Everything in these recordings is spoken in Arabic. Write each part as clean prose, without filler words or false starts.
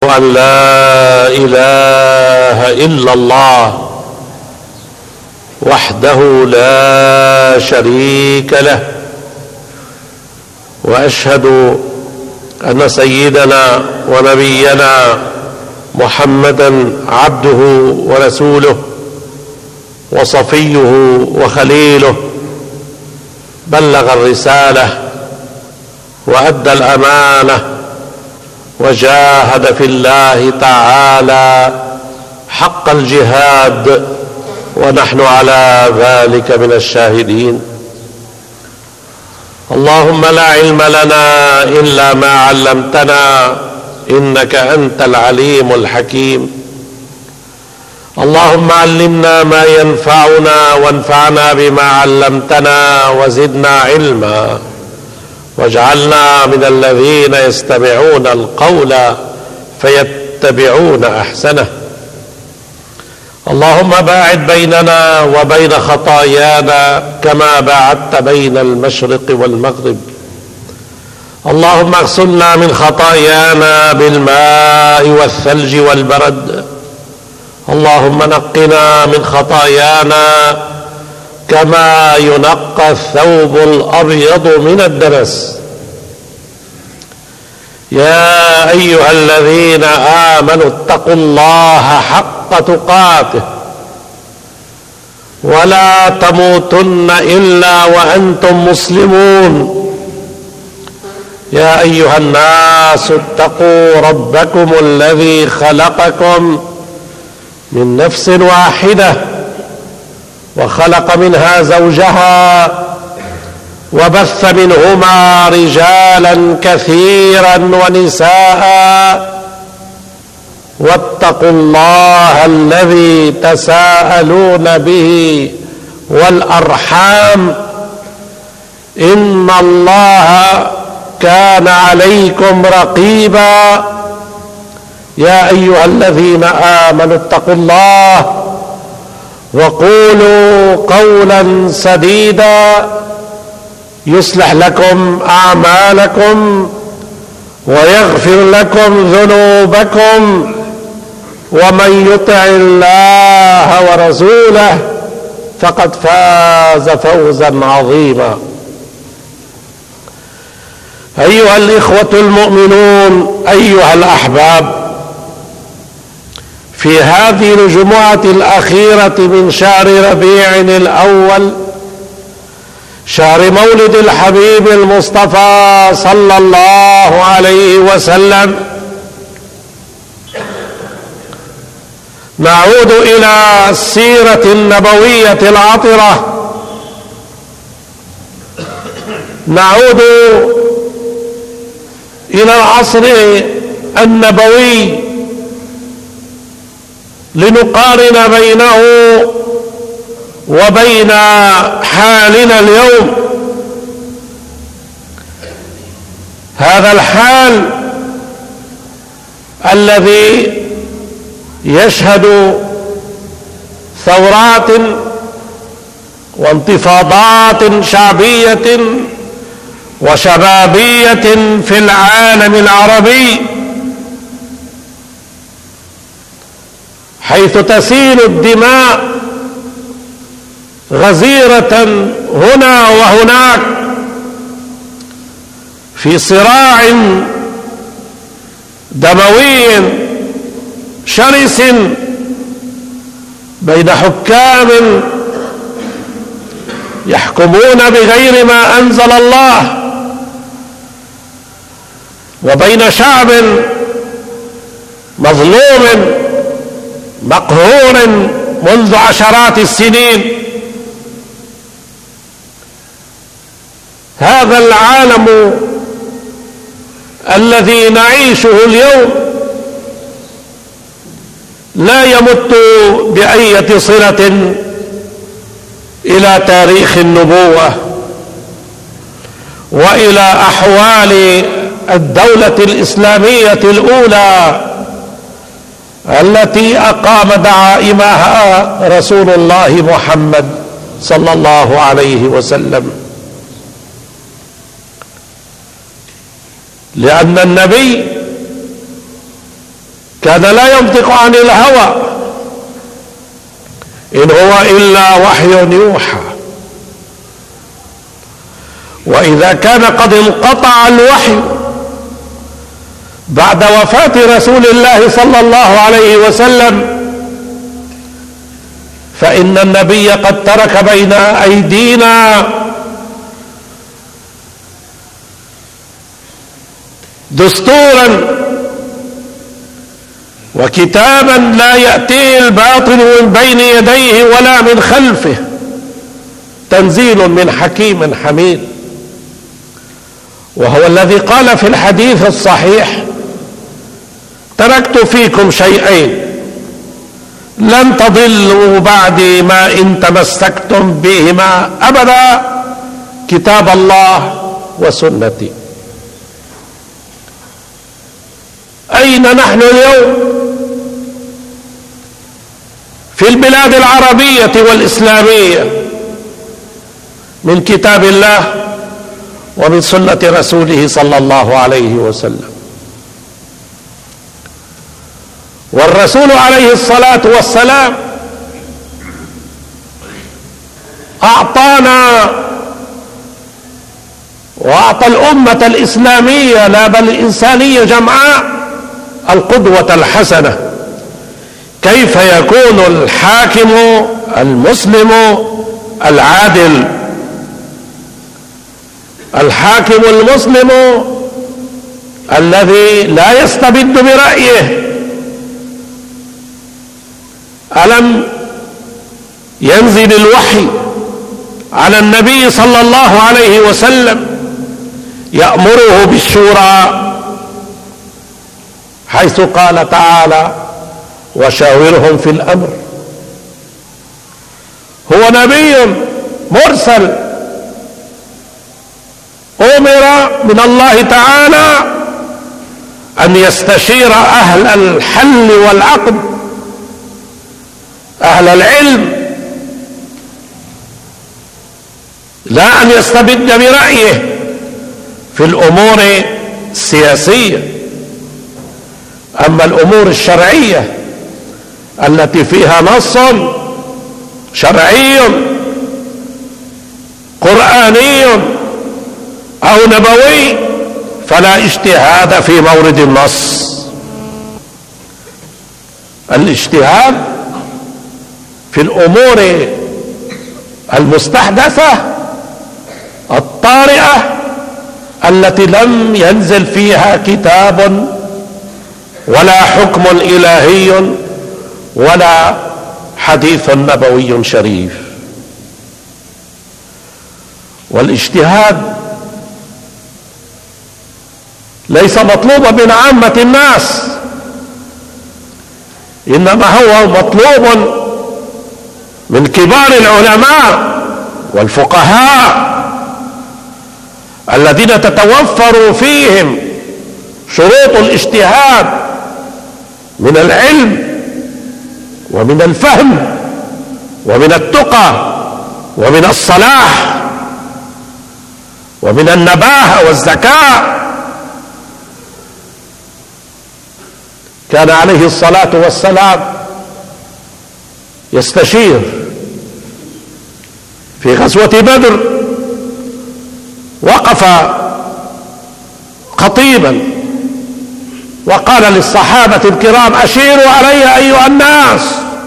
أن لا إله إلا الله وحده لا شريك له، وأشهد أن سيدنا ونبينا محمدا عبده ورسوله وصفيه وخليله، بلغ الرسالة وأدى الأمانة وجاهد في الله تعالى حق الجهاد، ونحن على ذلك من الشاهدين. اللهم لا علم لنا إلا ما علمتنا إنك أنت العليم الحكيم. اللهم علمنا ما ينفعنا وانفعنا بما علمتنا وزدنا علما، واجعلنا من الذين يستمعون القول فيتبعون أحسنه. اللهم باعد بيننا وبين خطايانا كما باعدت بين المشرق والمغرب. اللهم اغسلنا من خطايانا بالماء والثلج والبرد. اللهم نقنا من خطايانا كما ينقى الثوب الأبيض من الدنس. يا أيها الذين آمنوا اتقوا الله حق تقاته ولا تموتن إلا وأنتم مسلمون. يا أيها الناس اتقوا ربكم الذي خلقكم من نفس واحدة وخلق منها زوجها وبث منهما رجالا كثيرا ونساء، واتقوا الله الذي تساءلون به والأرحام إن الله كان عليكم رقيبا. يا أيها الذين آمنوا اتقوا الله وقولوا قولا سديدا يصلح لكم أعمالكم ويغفر لكم ذنوبكم، ومن يطع الله ورسوله فقد فاز فوزا عظيما. أيها الإخوة المؤمنون، أيها الأحباب، في هذه الجمعة الأخيرة من شهر ربيع الأول، شهر مولد الحبيب المصطفى صلى الله عليه وسلم، نعود إلى السيرة النبوية العطرة، نعود إلى العصر النبوي لنقارن بينه وبين حالنا اليوم. هذا الحال الذي يشهد ثورات وانتفاضات شعبية وشبابية في العالم العربي، حيث تسيل الدماء غزيرة هنا وهناك في صراع دموي شرس بين حكام يحكمون بغير ما أنزل الله، وبين شعب مظلوم مقهور منذ عشرات السنين. هذا العالم الذي نعيشه اليوم لا يمت بأية صلة إلى تاريخ النبوة وإلى أحوال الدولة الإسلامية الأولى التي أقام دعائمها رسول الله محمد صلى الله عليه وسلم، لأن النبي كان لا ينطق عن الهوى إن هو إلا وحي يوحى. وإذا كان قد انقطع الوحي بعد وفاة رسول الله صلى الله عليه وسلم، فإن النبي قد ترك بين أيدينا دستورا وكتابا لا يأتيه الباطل من بين يديه ولا من خلفه، تنزيل من حكيم حميد. وهو الذي قال في الحديث الصحيح: تركت فيكم شيئين لن تضلوا بعدي ما إن تمسكتم بهما أبدا، كتاب الله وسنتي. أين نحن اليوم في البلاد العربية والإسلامية من كتاب الله ومن سنة رسوله صلى الله عليه وسلم؟ والرسول عليه الصلاة والسلام أعطانا وأعطى الأمة الإسلامية لا بل الإنسانية جمعاء القدوة الحسنة. كيف يكون الحاكم المسلم العادل؟ الحاكم المسلم الذي لا يستبد برأيه. ألم ينزل الوحي على النبي صلى الله عليه وسلم يأمره بالشورى، حيث قال تعالى: وشاورهم في الأمر. هو نبي مرسل أمر من الله تعالى أن يستشير أهل الحل والعقد، أهل العلم، لا أن يستبد برأيه في الأمور السياسية. أما الأمور الشرعية التي فيها نص شرعي قرآني أو نبوي فلا اجتهاد في مورد النص. الاجتهاد في الأمور المستحدثة الطارئة التي لم ينزل فيها كتاب ولا حكم إلهي ولا حديث نبوي شريف. والاجتهاد ليس مطلوبا من عامة الناس، إنما هو مطلوب من كبار العلماء والفقهاء الذين تتوفر فيهم شروط الاجتهاد من العلم ومن الفهم ومن التقى ومن الصلاح ومن النباهة والذكاء. كان عليه الصلاة والسلام يستشير في غزوة بدر، وقف خطيبا وقال للصحابة الكرام: أشيروا علي أيها الناس.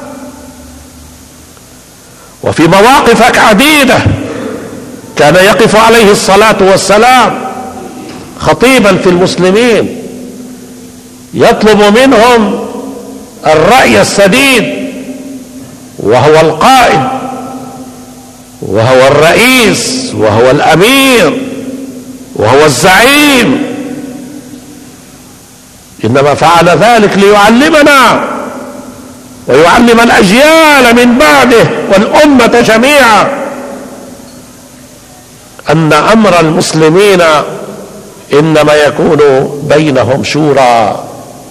وفي مواقف عديدة كان يقف عليه الصلاة والسلام خطيبا في المسلمين يطلب منهم الرأي السديد، وهو القائد وهو الرئيس وهو الأمير وهو الزعيم، إنما فعل ذلك ليعلمنا ويعلم الأجيال من بعده والأمة جميعا أن أمر المسلمين إنما يكون بينهم شورى.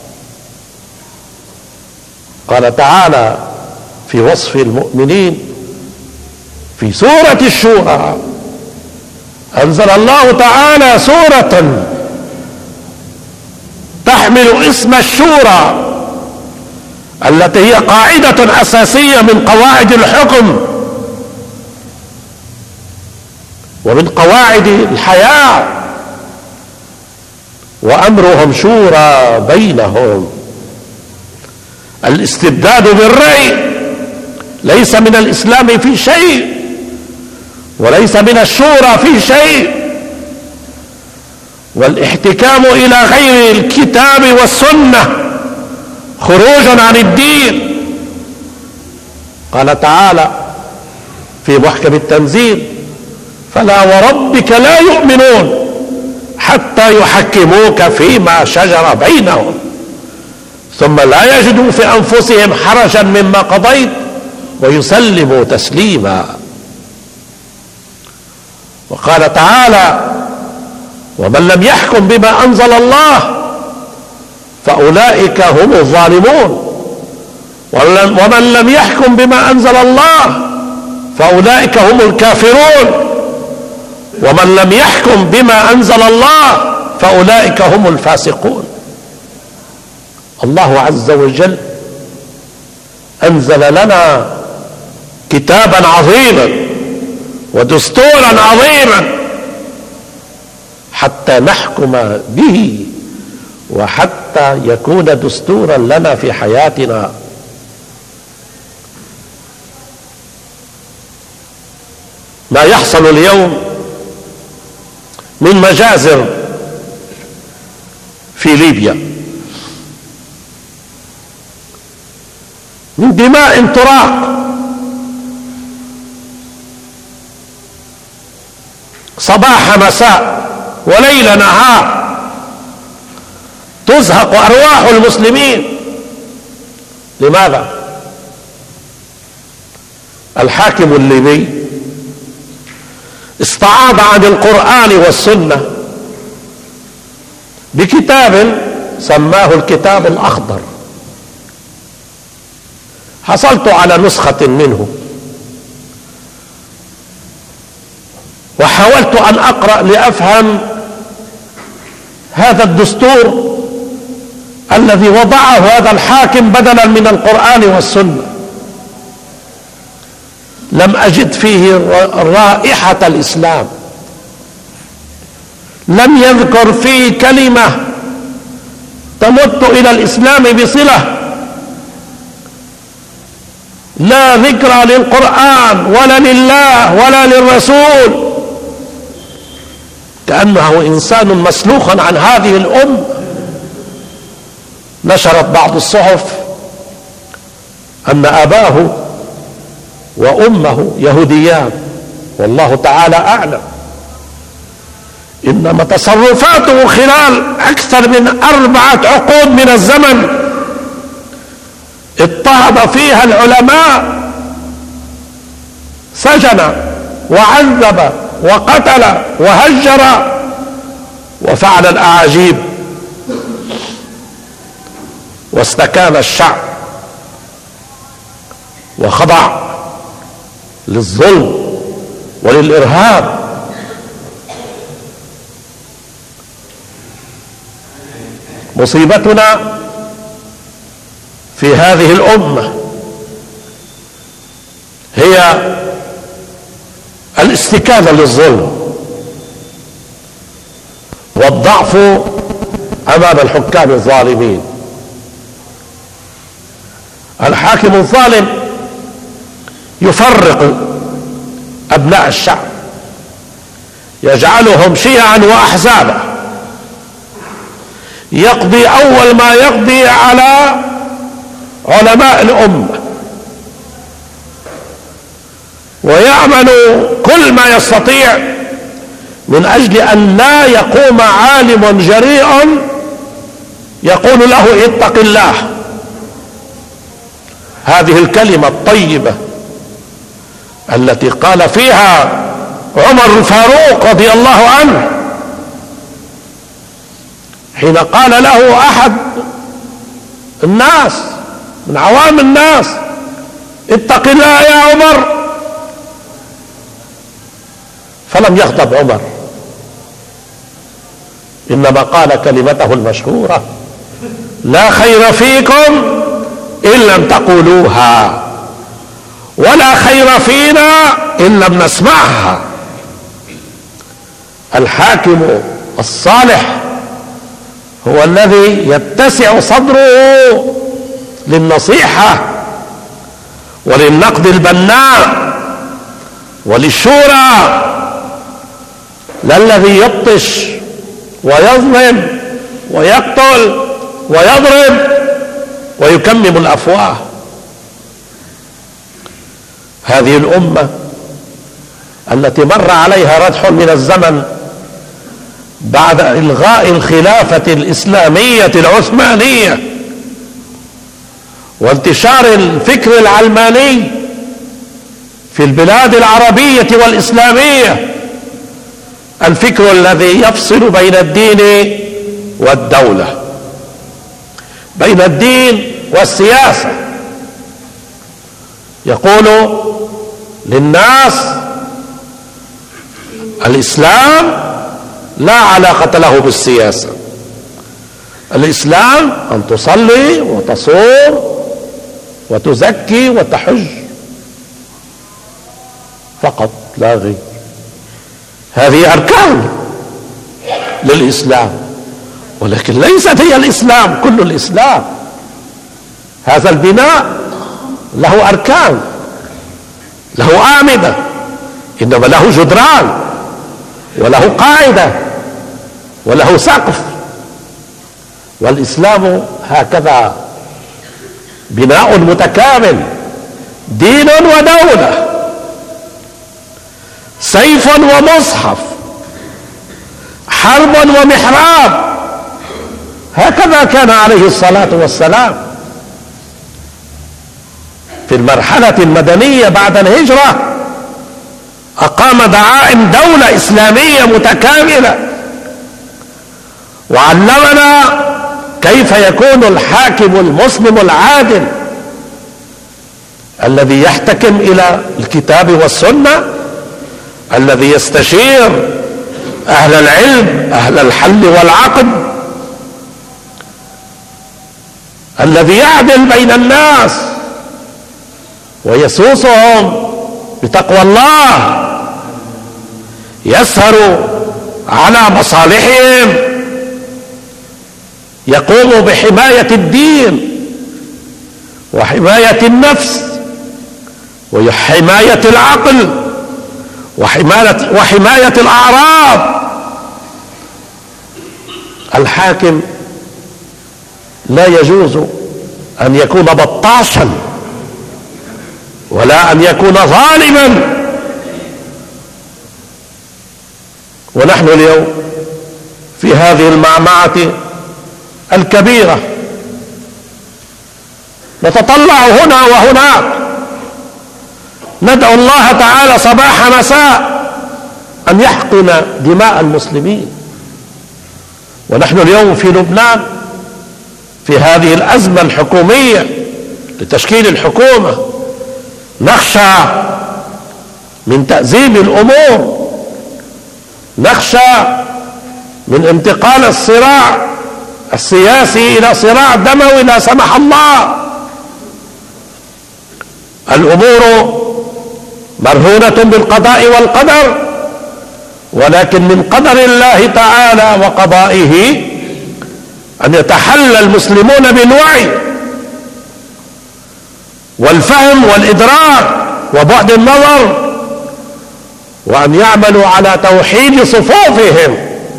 قال تعالى في وصف المؤمنين في سورة الشورى: أنزل الله تعالى سورة تحمل اسم الشورى التي هي قاعدة أساسية من قواعد الحكم ومن قواعد الحياة، وأمرهم شورى بينهم. الاستبداد بالرأي ليس من الإسلام في شيء، وليس من الشورى في شيء، والاحتكام إلى غير الكتاب والسنة خروج عن الدين. قال تعالى في محكم التنزيل: فلا وربك لا يؤمنون حتى يحكموك فيما شجر بينهم ثم لا يجدوا في أنفسهم حرجا مما قضيت ويسلموا تسليما. وقال تعالى: ومن لم يحكم بما أنزل الله فأولئك هم الظالمون، ومن لم يحكم بما أنزل الله فأولئك هم الكافرون، ومن لم يحكم بما أنزل الله فأولئك هم الفاسقون. الله عز وجل أنزل لنا كتابا عظيما ودستورا عظيما حتى نحكم به، وحتى يكون دستورا لنا في حياتنا. ما يحصل اليوم من مجازر في ليبيا، من دماء تراق صباح مساء وليل نهار، تزهق أرواح المسلمين. لماذا؟ الحاكم الليبي استعاض عن القرآن والسنة بكتاب سماه الكتاب الأخضر. حصلت على نسخة منه وحاولت أن أقرأ لأفهم هذا الدستور الذي وضعه هذا الحاكم بدلا من القرآن والسنة. لم أجد فيه رائحة الإسلام، لم يذكر فيه كلمة تمت إلى الإسلام بصلة، لا ذكر للقرآن ولا لله ولا للرسول، كأنه إنسان مسلوخ عن هذه الأمة. نشرت بعض الصحف أن أباه وأمه يهوديان، والله تعالى أعلم، إنما تصرفاته خلال أكثر من 4 عقود من الزمن اضطهد فيها العلماء، سجن وعذب وقتل وهجر وفعل الأعاجيب، واستكان الشعب وخضع للظلم وللإرهاب. مصيبتنا في هذه الأمة هي الاستكانة للظلم والضعف أمام الحكام الظالمين. الحاكم الظالم يفرق أبناء الشعب، يجعلهم شيعا وأحزابا، يقضي أول ما يقضي على علماء الأمة، ويعمل كل ما يستطيع من أجل أن لا يقوم عالم جريء يقول له اتق الله. هذه الكلمة الطيبة التي قال فيها عمر الفاروق رضي الله عنه حين قال له أحد الناس من عوام الناس: اتق الله يا عمر، فلم يغضب عمر، إنما قال كلمته المشهورة: لا خير فيكم إن لم تقولوها، ولا خير فينا إن لم نسمعها. الحاكم الصالح هو الذي يتسع صدره للنصيحة وللنقد البناء وللشورى، لا الذي يبطش ويظلم ويقتل ويضرب ويكمم الأفواه. هذه الأمة التي مر عليها ردح من الزمن بعد إلغاء الخلافة الإسلامية العثمانية وانتشار الفكر العلماني في البلاد العربية والإسلامية، الفكر الذي يفصل بين الدين والدولة، بين الدين والسياسة، يقول للناس الإسلام لا علاقة له بالسياسة، الإسلام أن تصلي وتصوم وتزكي وتحج فقط لا غير. هذه أركان للإسلام، ولكن ليست هي الإسلام كل الإسلام. هذا البناء له أركان، له أعمدة، إنما له جدران وله قاعدة وله سقف. والإسلام هكذا بناء متكامل، دين ودولة، سيف ومصحف، حرب ومحراب. هكذا كان عليه الصلاة والسلام في المرحلة المدنية بعد الهجرة، أقام دعائم دولة إسلامية متكاملة، وعلمنا كيف يكون الحاكم المسلم العادل الذي يحتكم إلى الكتاب والسنة، الذي يستشير أهل العلم أهل الحل والعقد، الذي يعدل بين الناس ويسوسهم بتقوى الله، يسهر على مصالحهم، يقوم بحماية الدين وحماية النفس وحماية العقل وحماية الأعراض. الحاكم لا يجوز أن يكون بطاشا ولا أن يكون ظالما. ونحن اليوم في هذه المعمعة الكبيرة نتطلع هنا وهناك، ندعو الله تعالى صباح مساء أن يحقن دماء المسلمين. ونحن اليوم في لبنان في هذه الأزمة الحكومية لتشكيل الحكومة نخشى من تأزيم الأمور، نخشى من انتقال الصراع السياسي إلى صراع دموي لا سمح الله. الأمور مرهونة بالقضاء والقدر، ولكن من قدر الله تعالى وقضائه أن يتحلى المسلمون بالوعي والفهم والإدراك وبعد النظر، وأن يعملوا على توحيد صفوفهم.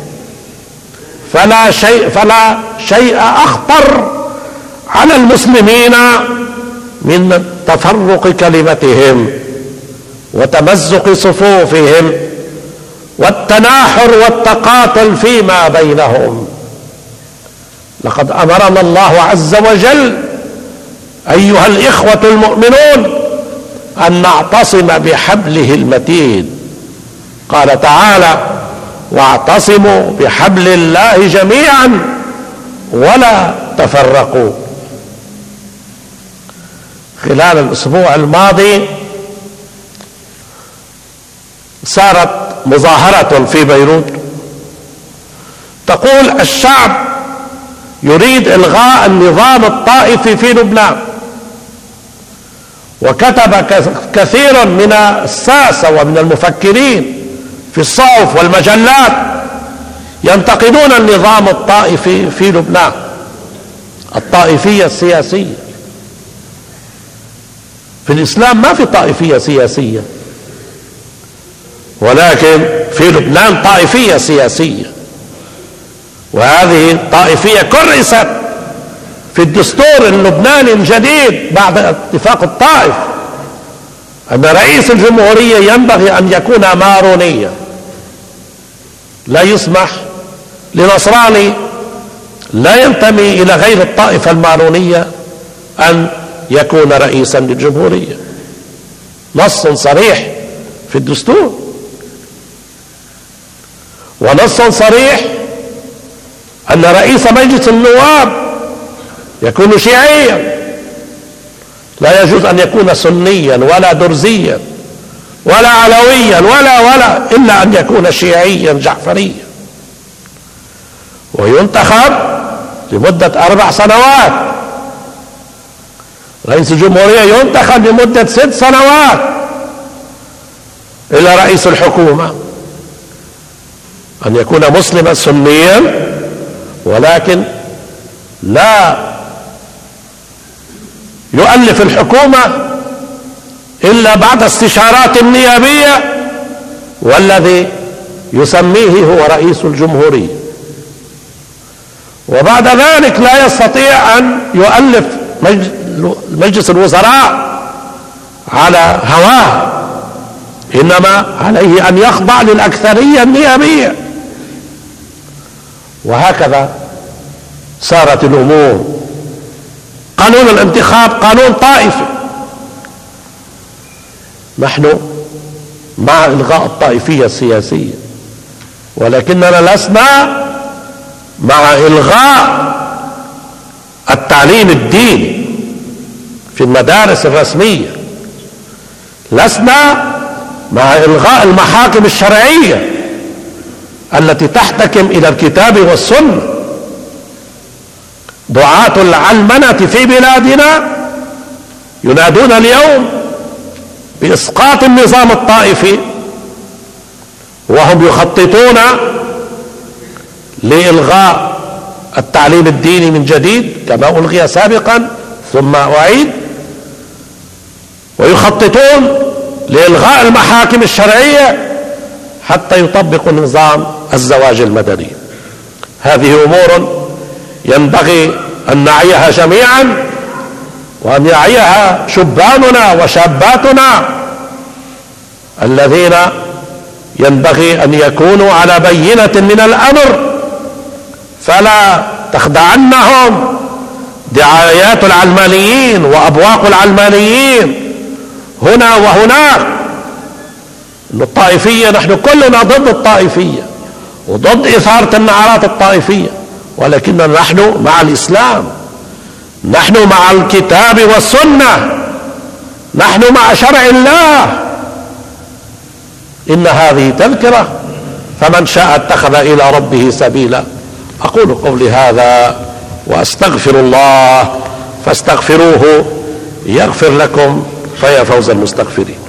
فلا شيء أخطر على المسلمين من تفرق كلمتهم وتمزق صفوفهم والتناحر والتقاتل فيما بينهم. لقد أمرنا الله عز وجل أيها الإخوة المؤمنون أن نعتصم بحبله المتين. قال تعالى: واعتصموا بحبل الله جميعا ولا تفرقوا. خلال الأسبوع الماضي صارت مظاهرة في بيروت تقول الشعب يريد إلغاء النظام الطائفي في لبنان، وكتب كثير من الساسة ومن المفكرين في الصحف والمجلات ينتقدون النظام الطائفي في لبنان، الطائفية السياسية. في الإسلام ما في طائفية سياسية، ولكن في لبنان طائفية سياسية، وهذه الطائفية كرست في الدستور اللبناني الجديد بعد اتفاق الطائف أن رئيس الجمهورية ينبغي أن يكون مارونيا، لا يسمح لنصراني لا ينتمي إلى غير الطائفة المارونية أن يكون رئيسا للجمهورية. نص صريح في الدستور، ونص صريح أن رئيس مجلس النواب يكون شيعيا، لا يجوز أن يكون سنيا ولا درزيا ولا علويا ولا إلا أن يكون شيعيا جعفريا، وينتخب لمدة 4 سنوات. رئيس الجمهورية ينتخب لمدة 6 سنوات إلى رئيس الحكومة أن يكون مسلما سنيا، ولكن لا يؤلف الحكومة إلا بعد استشارات نيابية، والذي يسميه هو رئيس الجمهورية، وبعد ذلك لا يستطيع أن يؤلف مجلس الوزراء على هواه، إنما عليه أن يخضع للأكثرية النيابية. وهكذا صارت الأمور. قانون الانتخاب قانون طائفي، نحن مع إلغاء الطائفية السياسية، ولكننا لسنا مع إلغاء التعليم الديني في المدارس الرسمية، لسنا مع إلغاء المحاكم الشرعية التي تحتكم إلى الكتاب والسنة. دعاة العلمنة في بلادنا ينادون اليوم بإسقاط النظام الطائفي، وهم يخططون لإلغاء التعليم الديني من جديد كما ألغي سابقا ثم أعيد، ويخططون لإلغاء المحاكم الشرعية حتى يطبقوا نظام الزواج المدني. هذه أمور ينبغي أن نعيها جميعا، وأن يعيها شباننا وشاباتنا الذين ينبغي أن يكونوا على بينة من الأمر، فلا تخدعنهم دعايات العلمانيين وأبواق العلمانيين هنا وهناك. الطائفية، نحن كلنا ضد الطائفية وضد إثارة النعرات الطائفية، ولكننا نحن مع الإسلام، نحن مع الكتاب والسنة، نحن مع شرع الله. إن هذه تذكرة فمن شاء اتخذ إلى ربه سبيلا. أقول قولي هذا وأستغفر الله فاستغفروه يغفر لكم، فيا فوز المستغفرين.